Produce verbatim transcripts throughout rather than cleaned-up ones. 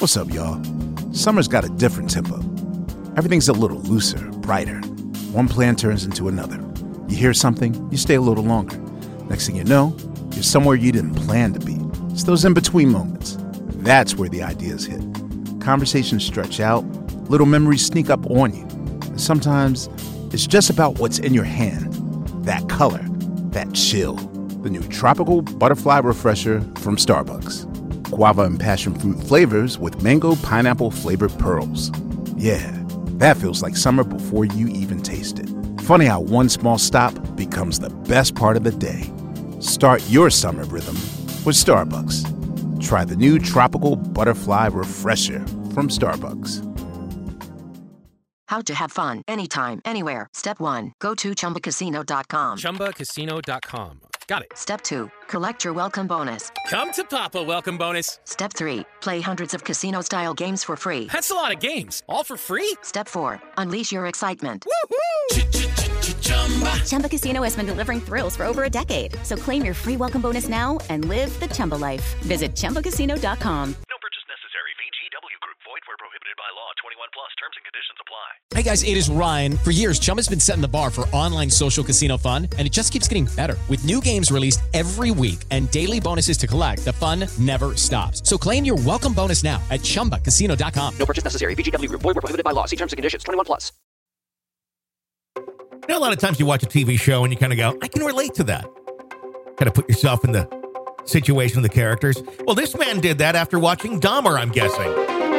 What's up, y'all? Summer's got a different tempo. Everything's a little looser, brighter. One plan turns into another. You hear something, you stay a little longer. Next thing you know, you're somewhere you didn't plan to be. It's those in-between moments. That's where the ideas hit. Conversations stretch out, little memories sneak up on you. And sometimes, it's just about what's in your hand. That color, that chill. The new Tropical Butterfly Refresher from Starbucks. Guava and passion fruit flavors with mango pineapple flavored pearls. Yeah, that feels like summer before you even taste it. Funny how one small stop becomes the best part of the day. Start your summer rhythm with Starbucks. Try the new Tropical Butterfly Refresher from Starbucks. How to have fun anytime, anywhere. Step one, go to chumba casino dot com. chumba casino dot com. Got it. Step two, collect your welcome bonus. Come to Papa welcome bonus. Step three, play hundreds of casino-style games for free. That's a lot of games. All for free? Step four, unleash your excitement. Woohoo! Chumba Casino has been delivering thrills for over a decade. So claim your free welcome bonus now and live the Chumba life. Visit chumba casino dot com. No purchase necessary. V G W Group. Void where prohibited by law. twenty-one plus. Terms and conditions apply. Hey guys, it is Ryan. For years, Chumba's been setting the bar for online social casino fun, and it just keeps getting better. With new games released every week and daily bonuses to collect, the fun never stops. So claim your welcome bonus now at chumba casino dot com. No purchase necessary. V G W Group. Void where prohibited by law. See terms and conditions. twenty-one plus. You know, a lot of times you watch a T V show and you kind of go, I can relate to that. Kind of put yourself in the situation of the characters. Well, this man did that after watching Dahmer, I'm guessing.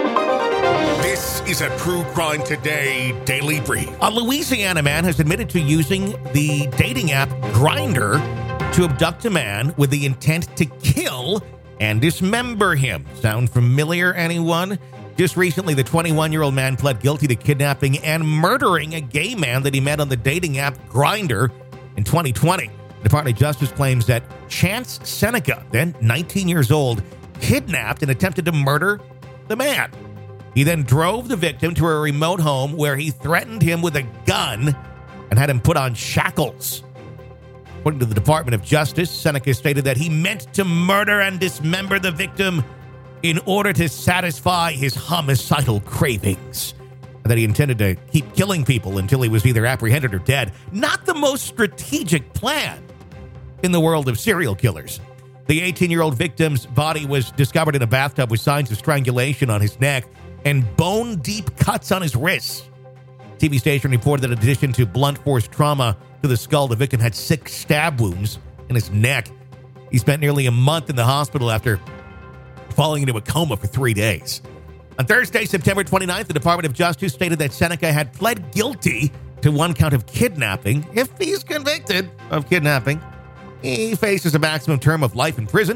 This is a True Crime Today Daily Brief. A Louisiana man has admitted to using the dating app Grindr to abduct a man with the intent to kill and dismember him. Sound familiar, anyone? Just recently, the twenty-one-year-old man pled guilty to kidnapping and murdering a gay man that he met on the dating app Grindr in twenty twenty. The Department of Justice claims that Chance Seneca, then nineteen years old, kidnapped and attempted to murder the man. He then drove the victim to a remote home where he threatened him with a gun and had him put on shackles. According to the Department of Justice, Seneca stated that he meant to murder and dismember the victim in order to satisfy his homicidal cravings, and that he intended to keep killing people until he was either apprehended or dead. Not the most strategic plan in the world of serial killers. The eighteen-year-old victim's body was discovered in a bathtub with signs of strangulation on his neck and bone-deep cuts on his wrists. T V station reported that in addition to blunt force trauma to the skull, the victim had six stab wounds in his neck. He spent nearly a month in the hospital after falling into a coma for three days. On Thursday, September twenty-ninth, the Department of Justice stated that Seneca had pled guilty to one count of kidnapping. If he's convicted of kidnapping, he faces a maximum term of life in prison.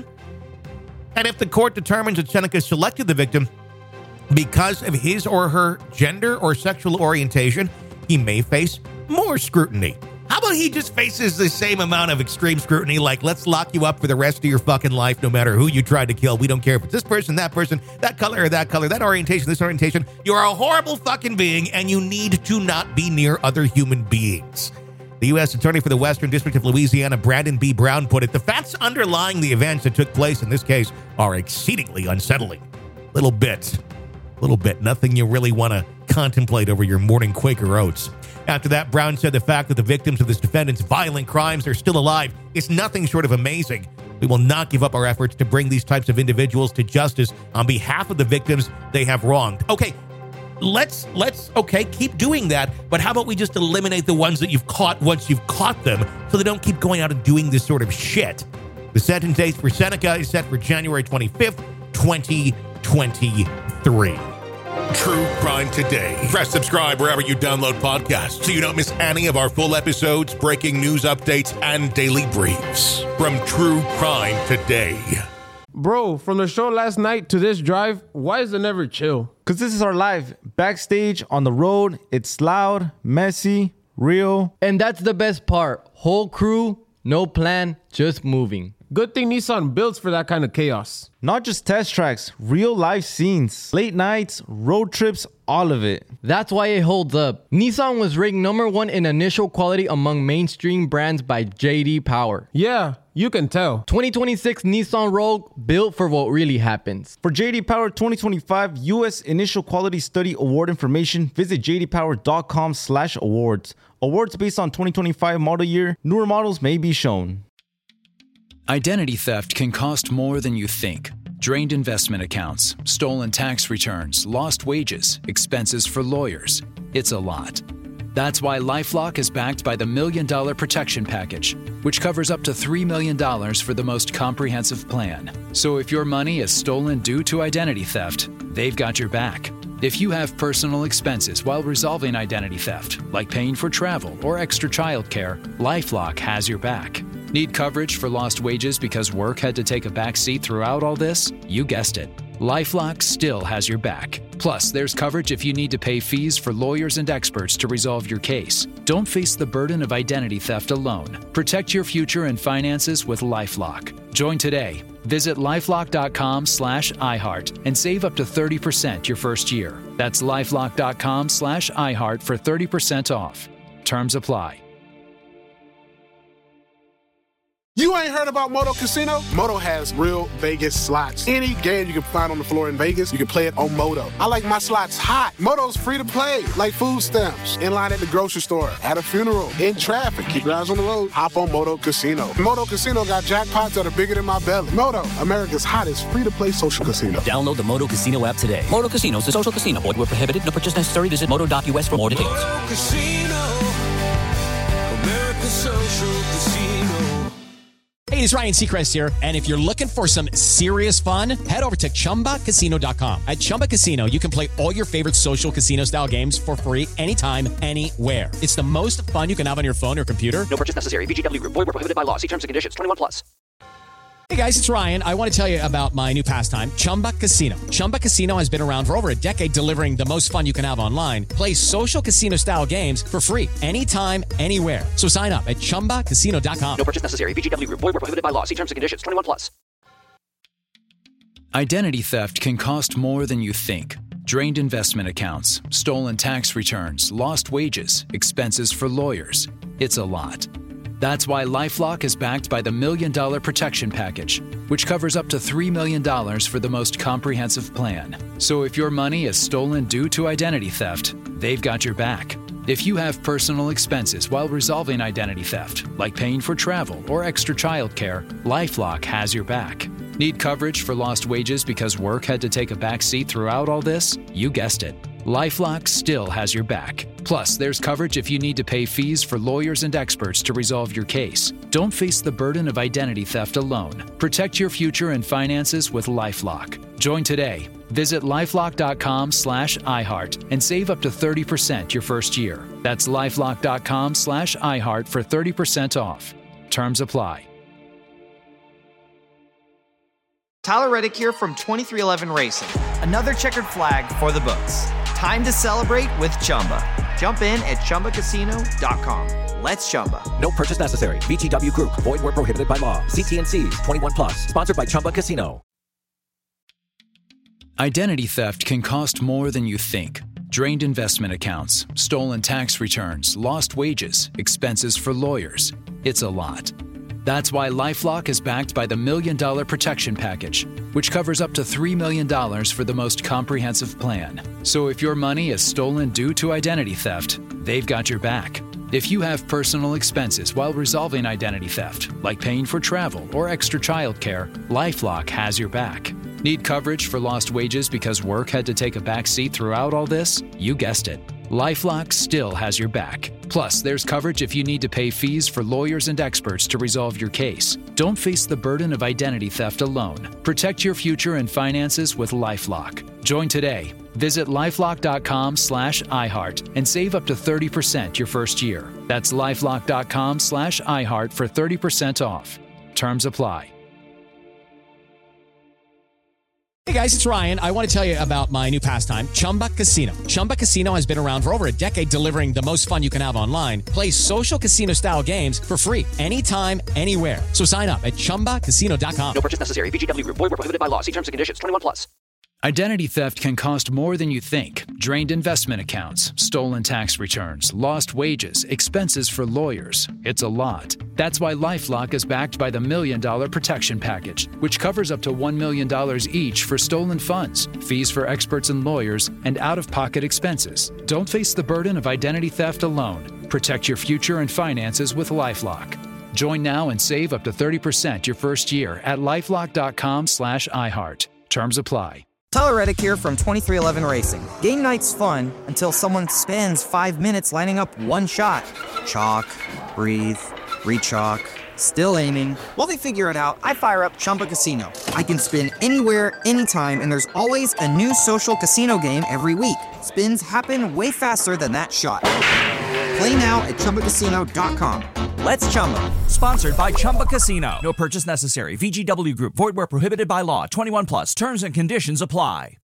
And if the court determines that Seneca selected the victim because of his or her gender or sexual orientation, he may face more scrutiny. How about he just faces the same amount of extreme scrutiny, like, let's lock you up for the rest of your fucking life, no matter who you tried to kill. We don't care if it's this person, that person, that color or that color, that orientation, this orientation. You're a horrible fucking being, and you need to not be near other human beings. The U S Attorney for the Western District of Louisiana, Brandon B. Brown, put it, the facts underlying the events that took place in this case are exceedingly unsettling. Little bit. Little bit. Nothing you really want to contemplate over your morning Quaker Oats. After that, Brown said the fact that the victims of this defendant's violent crimes are still alive is nothing short of amazing. We will not give up our efforts to bring these types of individuals to justice on behalf of the victims they have wronged. Okay, let's, let's, okay, keep doing that, but how about we just eliminate the ones that you've caught once you've caught them so they don't keep going out and doing this sort of shit. The sentence date for Seneca is set for January twenty-fifth, twenty twenty-three. True Crime Today. Press subscribe wherever you download podcasts so you don't miss any of our full episodes, breaking news updates, and daily briefs from True Crime Today. Bro, from the show last night to this drive, why is it never chill? Because this is our life. Backstage, on the road, it's loud, messy, real. And that's the best part. Whole crew, no plan, just moving. Good thing Nissan builds for that kind of chaos. Not just test tracks, real life scenes, late nights, road trips, all of it. That's why it holds up. Nissan was ranked number one in initial quality among mainstream brands by J D Power. Yeah, you can tell. twenty twenty-six Nissan Rogue, built for what really happens. For J D Power twenty twenty-five U S Initial Quality Study Award information, visit j d power dot com slash awards. Awards based on twenty twenty-five model year. Newer models may be shown. Identity theft can cost more than you think. Drained investment accounts, stolen tax returns, lost wages, expenses for lawyers. It's a lot. That's why LifeLock is backed by the Million Dollar Protection Package, which covers up to three million dollars for the most comprehensive plan. So if your money is stolen due to identity theft, they've got your back. If you have personal expenses while resolving identity theft, like paying for travel or extra childcare, LifeLock has your back. Need coverage for lost wages because work had to take a back seat throughout all this? You guessed it. LifeLock still has your back. Plus, there's coverage if you need to pay fees for lawyers and experts to resolve your case. Don't face the burden of identity theft alone. Protect your future and finances with LifeLock. Join today. Visit lifelock.com slash iHeart and save up to thirty percent your first year. That's lifelock.com slash iHeart for thirty percent off. Terms apply. You ain't heard about Moto Casino? Moto has real Vegas slots. Any game you can find on the floor in Vegas, you can play it on Moto. I like my slots hot. Moto's free to play, like food stamps, in line at the grocery store, at a funeral, in traffic. Keep your eyes on the road. Hop on Moto Casino. Moto Casino got jackpots that are bigger than my belly. Moto, America's hottest free-to-play social casino. Download the Moto Casino app today. Moto Casino is a social casino. Void where prohibited. No purchase necessary. Visit moto dot u s for more details. Moto Casino, America's social casino. Hey, it's Ryan Seacrest here, and if you're looking for some serious fun, head over to chumba casino dot com. At Chumba Casino, you can play all your favorite social casino-style games for free anytime, anywhere. It's the most fun you can have on your phone or computer. No purchase necessary. V G W Group. Void where prohibited by law. See terms and conditions. twenty-one plus. Hey guys, it's Ryan. I want to tell you about my new pastime, Chumba Casino. Chumba Casino has been around for over a decade, delivering the most fun you can have online. Play social casino-style games for free anytime, anywhere. So sign up at chumba casino dot com. No purchase necessary. V G W Group. Void where prohibited by law. See terms and conditions. twenty-one plus. Identity theft can cost more than you think. Drained investment accounts, stolen tax returns, lost wages, expenses for lawyers. It's a lot. That's why LifeLock is backed by the Million Dollar Protection Package, which covers up to three million dollars for the most comprehensive plan. So if your money is stolen due to identity theft, they've got your back. If you have personal expenses while resolving identity theft, like paying for travel or extra childcare, LifeLock has your back. Need coverage for lost wages because work had to take a back seat throughout all this? You guessed it. LifeLock still has your back. Plus, there's coverage if you need to pay fees for lawyers and experts to resolve your case. Don't face the burden of identity theft alone. Protect your future and finances with LifeLock. Join today. Visit lifelock.com slash iHeart and save up to thirty percent your first year. That's lifelock.com slash iHeart for thirty percent off. Terms apply. Tyler Reddick here from twenty-three eleven Racing. Another checkered flag for the books. Time to celebrate with Chumba. Jump in at chumba casino dot com. Let's Chumba. No purchase necessary. V G W Group. Void where prohibited by law. See T and C's. twenty-one plus. Sponsored by Chumba Casino. Identity theft can cost more than you think. Drained investment accounts, stolen tax returns, lost wages, expenses for lawyers. It's a lot. That's why LifeLock is backed by the Million Dollar Protection Package, which covers up to three million dollars for the most comprehensive plan. So if your money is stolen due to identity theft, they've got your back. If you have personal expenses while resolving identity theft, like paying for travel or extra childcare, LifeLock has your back. Need coverage for lost wages because work had to take a back seat throughout all this? You guessed it. LifeLock still has your back. Plus, there's coverage if you need to pay fees for lawyers and experts to resolve your case. Don't face the burden of identity theft alone. Protect your future and finances with LifeLock. Join today. Visit lifelock.com slash iHeart and save up to thirty percent your first year. That's lifelock.com slash iHeart for thirty percent off. Terms apply. Hey guys, it's Ryan. I want to tell you about my new pastime, Chumba Casino. Chumba Casino has been around for over a decade, delivering the most fun you can have online. Play social casino-style games for free anytime, anywhere. So sign up at chumba casino dot com. No purchase necessary. V G W Group. Void where prohibited by law. See terms and conditions. twenty-one plus. Identity theft can cost more than you think. Drained investment accounts, stolen tax returns, lost wages, expenses for lawyers. It's a lot. That's why LifeLock is backed by the Million Dollar Protection Package, which covers up to one million dollars each for stolen funds, fees for experts and lawyers, and out-of-pocket expenses. Don't face the burden of identity theft alone. Protect your future and finances with LifeLock. Join now and save up to thirty percent your first year at lifelock dot com slash iHeart. Terms apply. Tyler Reddick here from twenty-three eleven Racing. Game night's fun until someone spends five minutes lining up one shot. Chalk, breathe, re-chalk, still aiming. While they figure it out, I fire up Chumba Casino. I can spin anywhere, anytime, and there's always a new social casino game every week. Spins happen way faster than that shot. Play now at chumba casino dot com. Let's Chumba. Sponsored by Chumba Casino. No purchase necessary. V G W Group. Void where prohibited by law. twenty-one plus. Terms and conditions apply.